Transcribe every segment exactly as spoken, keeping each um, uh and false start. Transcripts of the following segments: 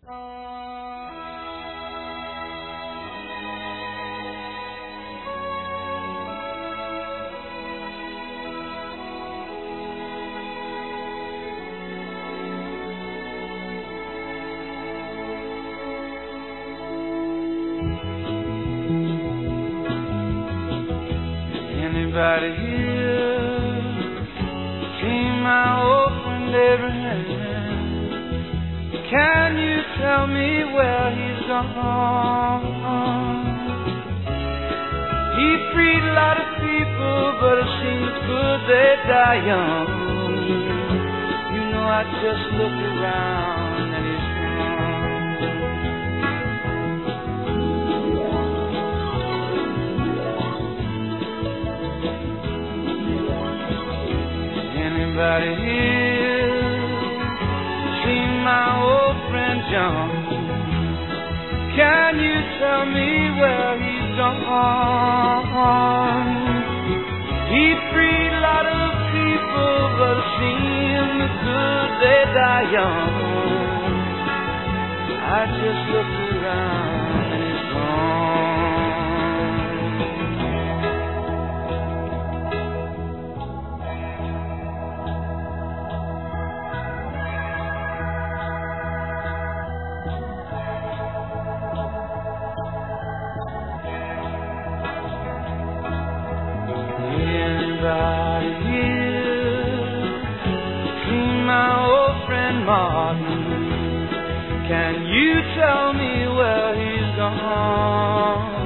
Anybody here seen my old friend Abraham? Can you tell me where he's gone? He freed a lot of people, but it seems good they die young. You know, I just look around and he's anybody here seen my old friend John? Can you tell me where he's gone? He freed a lot of people, but it seems good they die young. I just looked around and he's gone. Anybody here seen my old friend Martin? Can you tell me where he's gone?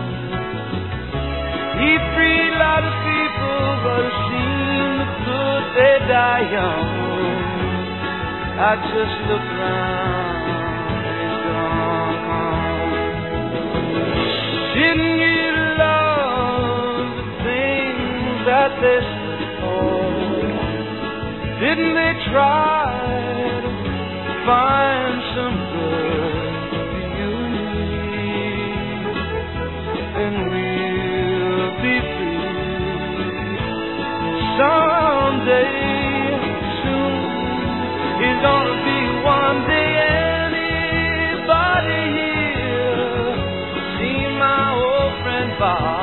He freed a lot of people, but it seems good they die young. I just look around and he's gone. Didn't you that they support? Didn't they try to find some good for you and me? And we'll be free someday soon. It's gonna be one day. Anybody here seen my old friend Bob?